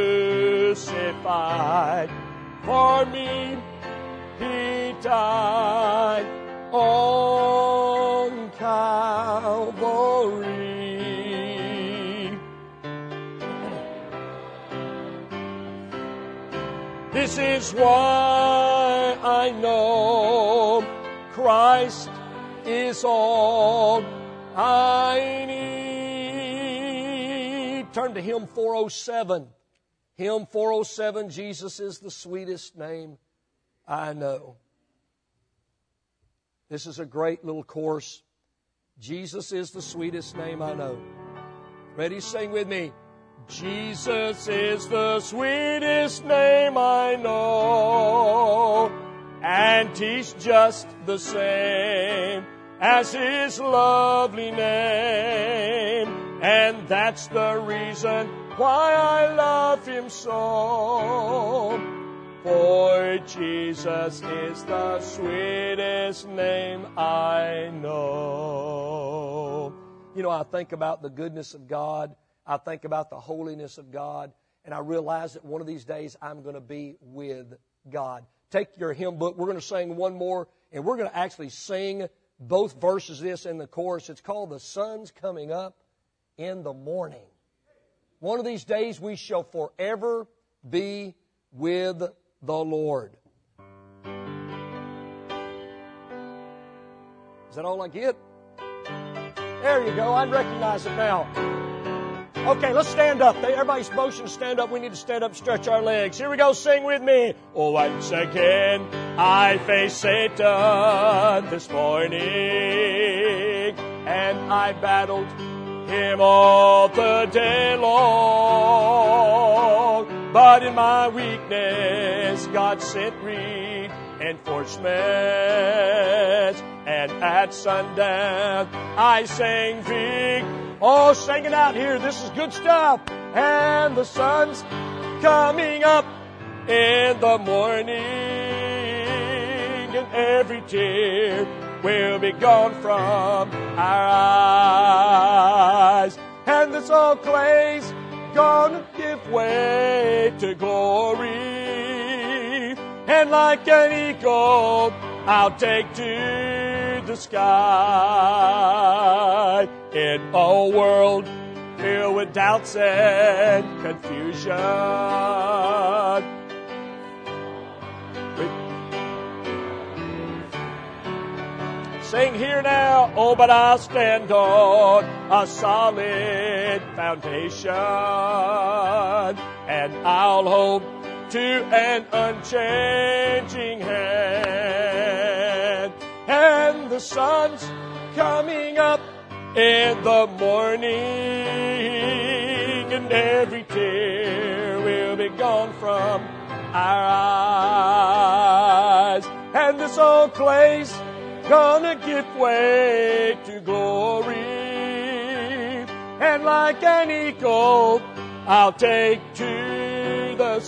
crucified for me. He died on Calvary. This is why I know Christ is all I need. Turn to hymn four oh seven. Hymn four oh seven, Jesus is the sweetest name I know. This is a great little chorus. Jesus is the sweetest name I know. Ready? Sing with me. Jesus is the sweetest name I know, and He's just the same as His lovely name, and that's the reason why I love Him so. For Jesus is the sweetest name I know. You know, I think about the goodness of God. I think about the holiness of God. And I realize that one of these days I'm going to be with God. Take your hymn book. We're going to sing one more. And we're going to actually sing both verses of this in the chorus. It's called The Sun's Coming Up in the Morning. One of these days we shall forever be with the Lord. Is that all I get? There you go. I recognize it now. Okay, let's stand up. Everybody's motion to stand up. We need to stand up, stretch our legs. Here we go. Sing with me. Oh, once again I face Satan this morning, and I battled him all the day long. But in my weakness God sent reinforcements, and at sundown I sang victory. Oh, sing it out here. This is good stuff. And the sun's coming up in the morning, and every tear will be gone from our eyes. And this old clay's gonna give way to glory, and like an eagle I'll take to the sky. In a world filled with doubts and confusion, sing here now. Oh, but I'll stand on a solid foundation, and I'll hold to an unchanging hand. And the sun's coming up in the morning, and every tear will be gone from our eyes. And this old clay's gonna give way to glory, and like an eagle I'll take to the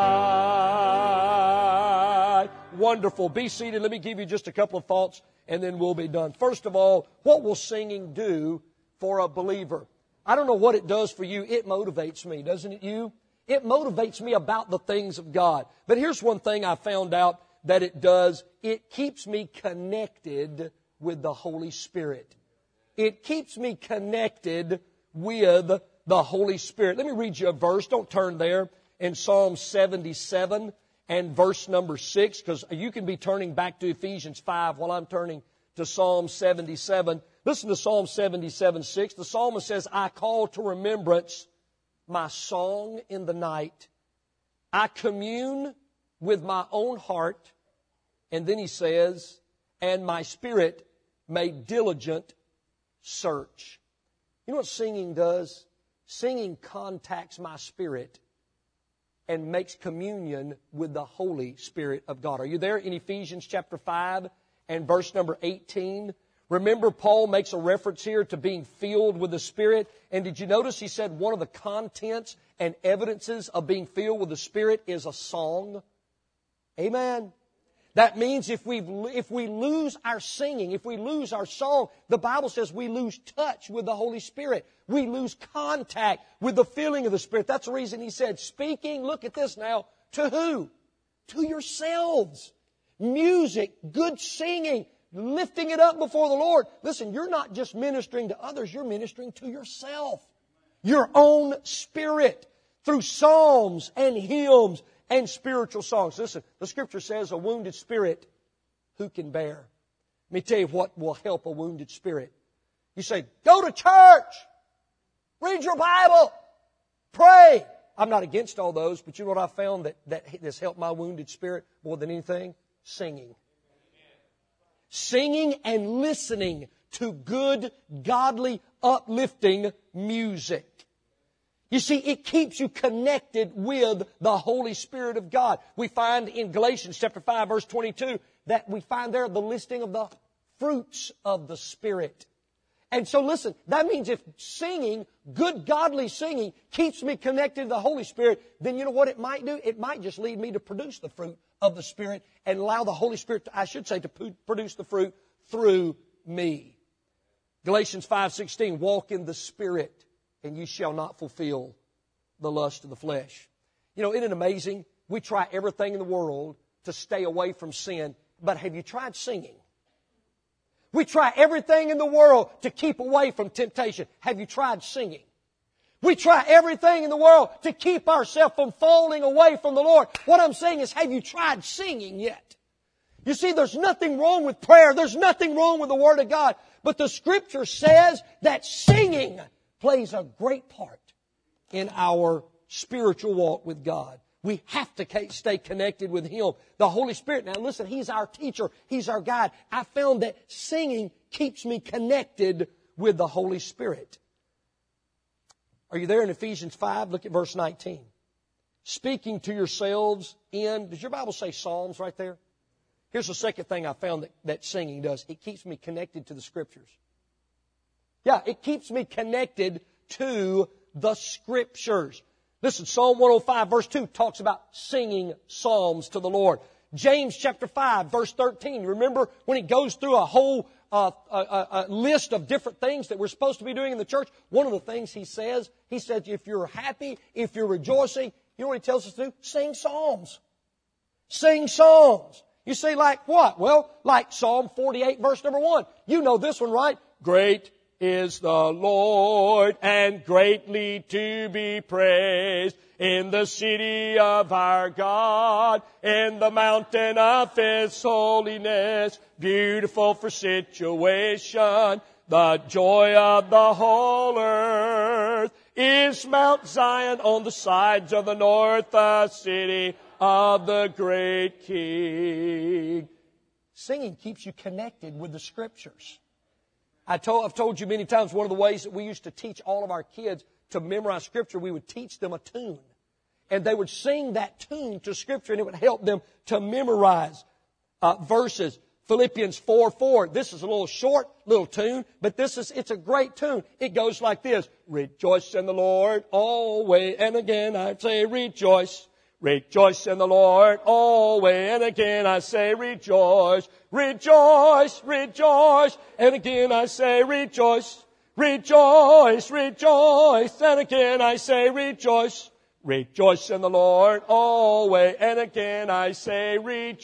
sky. Wonderful. Be seated. Let me give you just a couple of thoughts, and then we'll be done. First of all, what will singing do for a believer? I don't know what it does for you. It motivates me, doesn't it you? It motivates me about the things of God. But here's one thing I found out that it does. It keeps me connected with the Holy Spirit. It keeps me connected with the Holy Spirit. Let me read you a verse. Don't turn there. In Psalm seventy-seven and verse number six, because you can be turning back to Ephesians five while I'm turning to Psalm seventy-seven. Listen to Psalm seventy-seven six. The psalmist says, I call to remembrance my song in the night. I commune with my own heart. And then he says, and my spirit made diligent search. You know what singing does? Singing contacts my spirit and makes communion with the Holy Spirit of God. Are you there in Ephesians chapter five and verse number eighteen? Remember, Paul makes a reference here to being filled with the Spirit. And did you notice he said one of the contents and evidences of being filled with the Spirit is a song? Amen. That means if we if we lose our singing, if we lose our song, the Bible says we lose touch with the Holy Spirit. We lose contact with the feeling of the Spirit. That's the reason he said, speaking, look at this now, to who? To yourselves. Music, good singing, lifting it up before the Lord. Listen, you're not just ministering to others, you're ministering to yourself. Your own spirit through psalms and hymns and spiritual songs. Listen, the Scripture says a wounded spirit, who can bear? Let me tell you what will help a wounded spirit. You say, go to church, read your Bible, pray. I'm not against all those, but you know what I found that, that has helped my wounded spirit more than anything? Singing. Singing and listening to good, godly, uplifting music. You see, it keeps you connected with the Holy Spirit of God. We find in Galatians chapter five, verse twenty-two, that we find there the listing of the fruits of the Spirit. And so listen, that means if singing, good godly singing, keeps me connected to the Holy Spirit, then you know what it might do? It might just lead me to produce the fruit of the Spirit and allow the Holy Spirit, to, I should say, to produce the fruit through me. Galatians five sixteen, walk in the Spirit, and you shall not fulfill the lust of the flesh. You know, isn't it amazing? We try everything in the world to stay away from sin, but have you tried singing? We try everything in the world to keep away from temptation. Have you tried singing? We try everything in the world to keep ourselves from falling away from the Lord. What I'm saying is, have you tried singing yet? You see, there's nothing wrong with prayer. There's nothing wrong with the Word of God. But the Scripture says that singing plays a great part in our spiritual walk with God. We have to stay connected with Him. The Holy Spirit, now listen, He's our teacher. He's our guide. I found that singing keeps me connected with the Holy Spirit. Are you there in Ephesians five? Look at verse nineteen. Speaking to yourselves in, does your Bible say Psalms right there? Here's the second thing I found that, that singing does. It keeps me connected to the Scriptures. Yeah, it keeps me connected to the Scriptures. Listen, Psalm one oh five verse two talks about singing psalms to the Lord. James chapter five verse thirteen. Remember when he goes through a whole uh, a, a, a list of different things that we're supposed to be doing in the church? One of the things he says, he says, if you're happy, if you're rejoicing, you know what he tells us to do? Sing psalms. Sing psalms. You say like what? Well, like Psalm forty-eight verse number one. You know this one, right? Great is the Lord, and greatly to be praised in the city of our God, in the mountain of His holiness, beautiful for situation. The joy of the whole earth is Mount Zion on the sides of the north, the city of the great King. Singing keeps you connected with the Scriptures. I told, I've told you many times, one of the ways that we used to teach all of our kids to memorize Scripture, we would teach them a tune. And they would sing that tune to Scripture, and it would help them to memorize uh, verses. Philippians four four. This is a little short little tune, but this is, it's a great tune. It goes like this. Rejoice in the Lord always. And again I say rejoice. Rejoice in the Lord always. And again I say rejoice. Rejoice, rejoice. And again I say rejoice. Rejoice, rejoice. And again I say rejoice. Rejoice in the Lord always. And again I say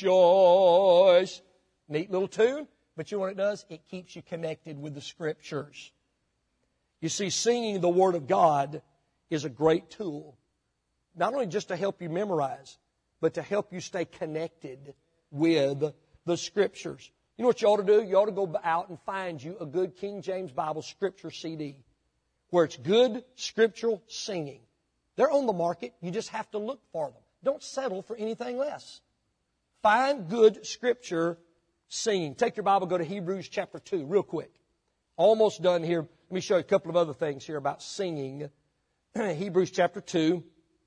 rejoice. Neat little tune, but you know what it does? It keeps you connected with the Scriptures. You see, singing the Word of God is a great tool. Not only just to help you memorize, but to help you stay connected with the Scriptures. You know what you ought to do? You ought to go out and find you a good King James Bible Scripture C D where it's good scriptural singing. They're on the market. You just have to look for them. Don't settle for anything less. Find good Scripture singing. Take your Bible, go to Hebrews chapter two real quick. Almost done here. Let me show you a couple of other things here about singing. Hebrews chapter two.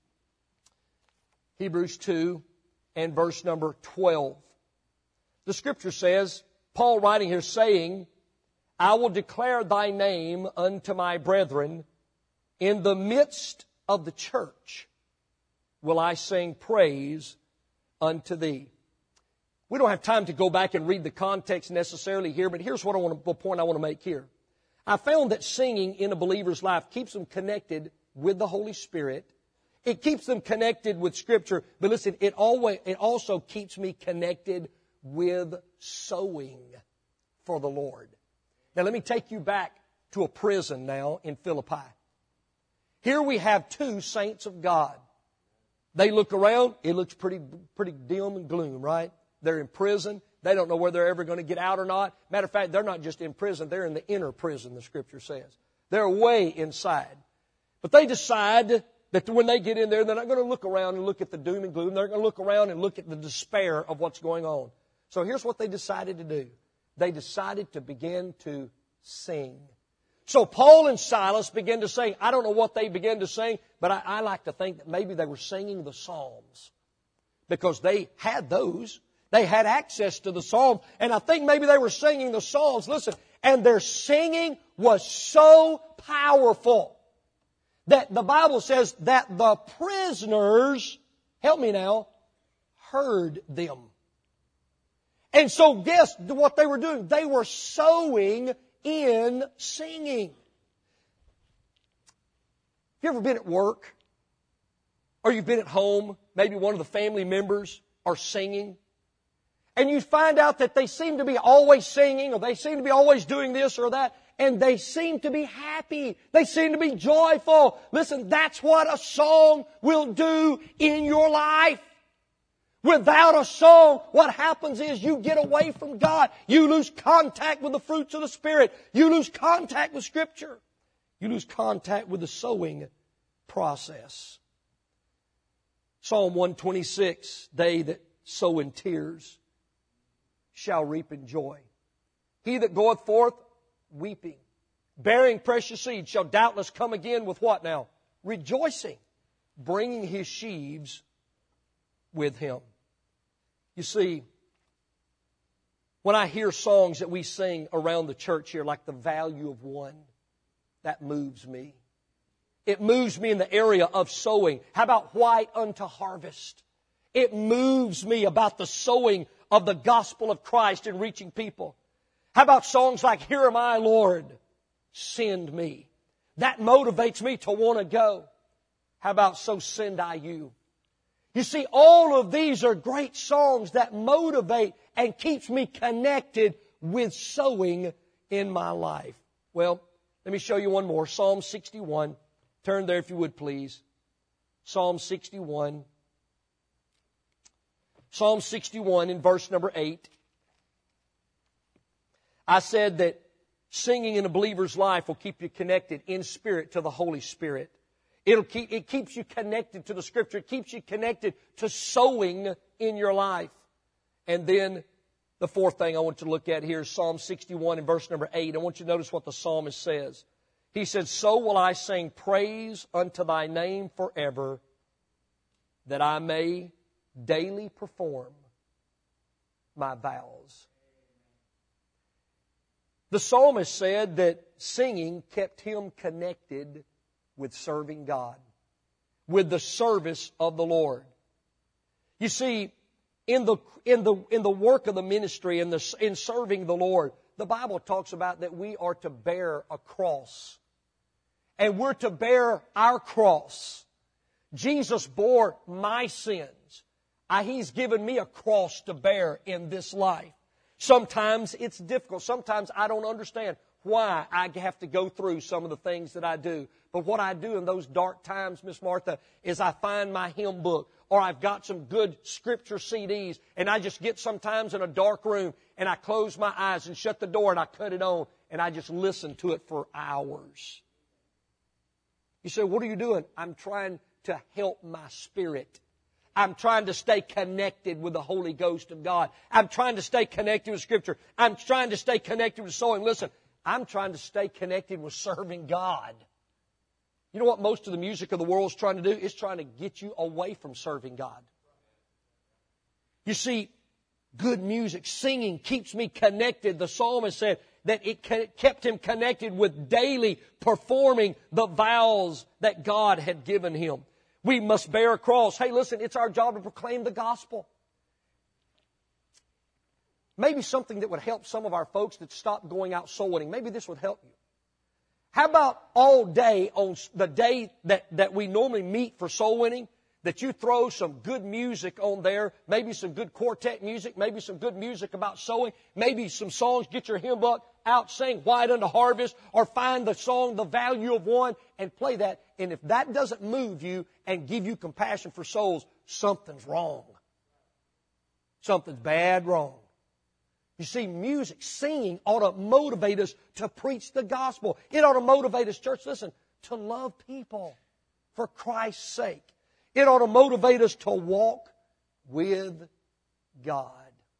Hebrews two and verse number twelve. The Scripture says, Paul writing here saying, I will declare thy name unto my brethren. In the midst of the church will I sing praise unto thee. We don't have time to go back and read the context necessarily here, but here's what I want to, the point I want to make here. I found that singing in a believer's life keeps them connected with the Holy Spirit. It keeps them connected with Scripture. But listen, it always, it also keeps me connected with sowing for the Lord. Now let me take you back to a prison now in Philippi. Here we have two saints of God. They look around, it looks pretty, pretty dim and gloom, right? They're in prison. They don't know whether they're ever going to get out or not. Matter of fact, they're not just in prison, they're in the inner prison, the Scripture says. They're way inside. But they decide that when they get in there, they're not going to look around and look at the doom and gloom. They're going to look around and look at the despair of what's going on. So here's what they decided to do. They decided to begin to sing. So Paul and Silas began to sing. I don't know what they began to sing, but I, I like to think that maybe they were singing the Psalms, because they had those. They had access to the Psalms. And I think maybe they were singing the Psalms. Listen, and their singing was so powerful that the Bible says that the prisoners, help me now, heard them. And so guess what they were doing? They were sowing in singing. Have you ever been at work? Or you've been at home? Maybe one of the family members are singing. And you find out that they seem to be always singing, or they seem to be always doing this or that, and they seem to be happy. They seem to be joyful. Listen, that's what a song will do in your life. Without a song, what happens is you get away from God. You lose contact with the fruits of the Spirit. You lose contact with Scripture. You lose contact with the sowing process. Psalm one twenty-six, they that sow in tears shall reap in joy. He that goeth forth weeping, bearing precious seed, shall doubtless come again with what now? Rejoicing, bringing his sheaves with him. You see, when I hear songs that we sing around the church here, like the value of one, that moves me. It moves me in the area of sowing. How about white unto harvest? It moves me about the sowing of the gospel of Christ and reaching people. How about songs like Here Am I, Lord, Send Me? That motivates me to want to go. How about So Send I You? You see, all of these are great songs that motivate and keeps me connected with sowing in my life. Well, let me show you one more. Psalm sixty-one. Turn there if you would, please. Psalm sixty-one. Psalm sixty-one in verse number eight. I said that singing in a believer's life will keep you connected in spirit to the Holy Spirit. It'll keep, it keeps you connected to the Scripture. It keeps you connected to sowing in your life. And then the fourth thing I want you to look at here is Psalm sixty-one in verse number eight. I want you to notice what the psalmist says. He said, So will I sing praise unto thy name forever, that I may daily perform my vows. The psalmist said that singing kept him connected with serving God, with the service of the Lord. You see, in the in the in the work of the ministry, in the in serving the Lord, the Bible talks about that we are to bear a cross, and we're to bear our cross. Jesus bore my sins. I, he's given me a cross to bear in this life. Sometimes it's difficult. Sometimes I don't understand why I have to go through some of the things that I do. But what I do in those dark times, Miss Martha, is I find my hymn book, or I've got some good Scripture C Ds, and I just get sometimes in a dark room, and I close my eyes and shut the door, and I cut it on, and I just listen to it for hours. You say, what are you doing? I'm trying to help my spirit. I'm trying to stay connected with the Holy Ghost of God. I'm trying to stay connected with Scripture. I'm trying to stay connected with sowing. Listen, I'm trying to stay connected with serving God. You know what most of the music of the world is trying to do? It's trying to get you away from serving God. You see, good music, singing keeps me connected. The psalmist said that it kept him connected with daily performing the vows that God had given him. We must bear a cross. Hey, listen, it's our job to proclaim the gospel. Maybe something that would help some of our folks that stopped going out soul winning. Maybe this would help you. How about all day on the day that, that we normally meet for soul winning, that you throw some good music on there, maybe some good quartet music, maybe some good music about sowing, maybe some songs, get your hymn book out, sing White Unto Harvest, or find the song, The Value of One, and play that And if that doesn't move you and give you compassion for souls, something's wrong. Something's bad wrong. You see, music, singing ought to motivate us to preach the gospel. It ought to motivate us, church, listen, to love people for Christ's sake. It ought to motivate us to walk with God.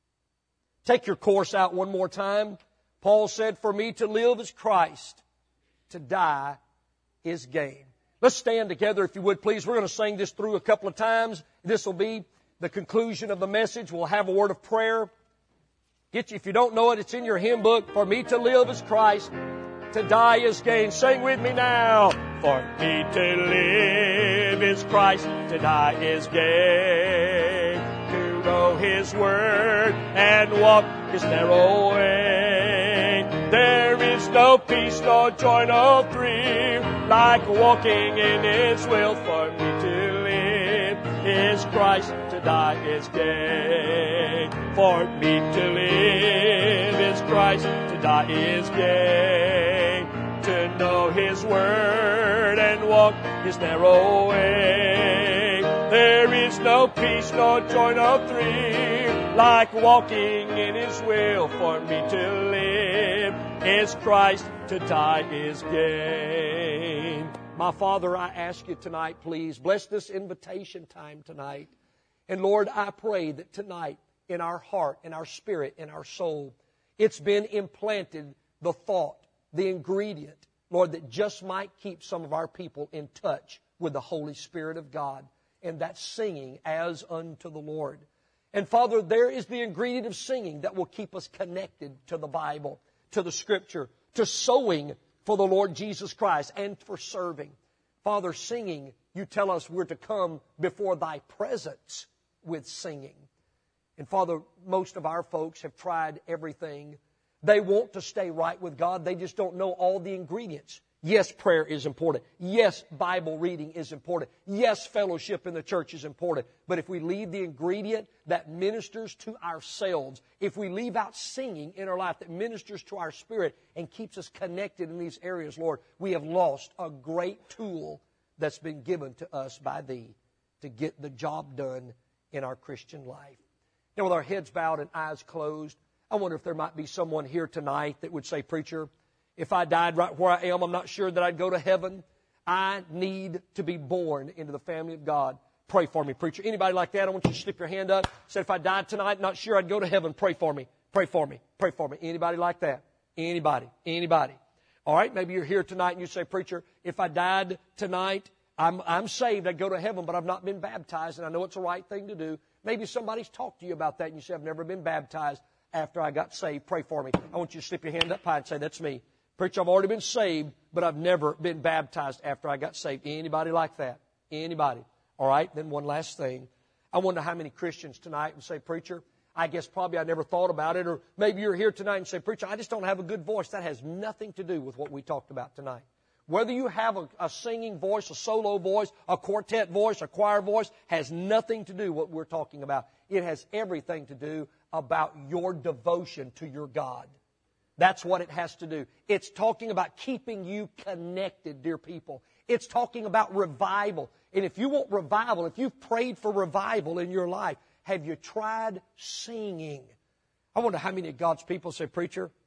Take your course out one more time. Paul said, for me to live is Christ, to die is gain. Let's stand together if you would, please. We're going to sing this through a couple of times. This will be the conclusion of the message. We'll have a word of prayer. Get you, if you don't know it, it's in your hymn book. For me to live is Christ, to die is gain. Sing with me now. For me to live is Christ, to die is gain. To know His word and walk His narrow way. There is no peace, no joy, no thrill, like walking in His will. For me to live is Christ, to die is gain. For me to live is Christ, to die is gain. To know His word and walk His narrow way. There is no peace, no joy, no thrill, like walking in His will. For me to live is Christ, to die is gain. My Father, I ask you tonight, please, bless this invitation time tonight. And Lord, I pray that tonight, in our heart, in our spirit, in our soul, it's been implanted the thought, the ingredient, Lord, that just might keep some of our people in touch with the Holy Spirit of God. And that's singing as unto the Lord. And Father, there is the ingredient of singing that will keep us connected to the Bible, to the Scripture, to sowing for the Lord Jesus Christ, and for serving. Father, singing, you tell us we're to come before Thy presence with singing. And Father, most of our folks have tried everything. They want to stay right with God. They just don't know all the ingredients. Yes, prayer is important. Yes, Bible reading is important. Yes, fellowship in the church is important. But if we leave the ingredient that ministers to ourselves, if we leave out singing in our life that ministers to our spirit and keeps us connected in these areas, Lord, we have lost a great tool that's been given to us by Thee to get the job done in our Christian life. Now, with our heads bowed and eyes closed, I wonder if there might be someone here tonight that would say, Preacher, if I died right where I am, I'm not sure that I'd go to heaven. I need to be born into the family of God. Pray for me, preacher. Anybody like that? I want you to slip your hand up. Say, if I died tonight, not sure I'd go to heaven. Pray for me. Pray for me. Pray for me. Anybody like that? Anybody? Anybody? All right, maybe you're here tonight and you say, Preacher, if I died tonight, I'm, I'm saved. I'd go to heaven, but I've not been baptized, and I know it's the right thing to do. Maybe somebody's talked to you about that, and you say, I've never been baptized after I got saved. Pray for me. I want you to slip your hand up high and say, that's me. Preacher, I've already been saved, but I've never been baptized after I got saved. Anybody like that? Anybody? All right, then one last thing. I wonder how many Christians tonight would say, Preacher, I guess probably I never thought about it. Or maybe you're here tonight and say, Preacher, I just don't have a good voice. That has nothing to do with what we talked about tonight. Whether you have a, a singing voice, a solo voice, a quartet voice, a choir voice, has nothing to do with what we're talking about. It has everything to do about your devotion to your God. That's what it has to do. It's talking about keeping you connected, dear people. It's talking about revival. And if you want revival, if you've prayed for revival in your life, have you tried singing? I wonder how many of God's people say, Preacher,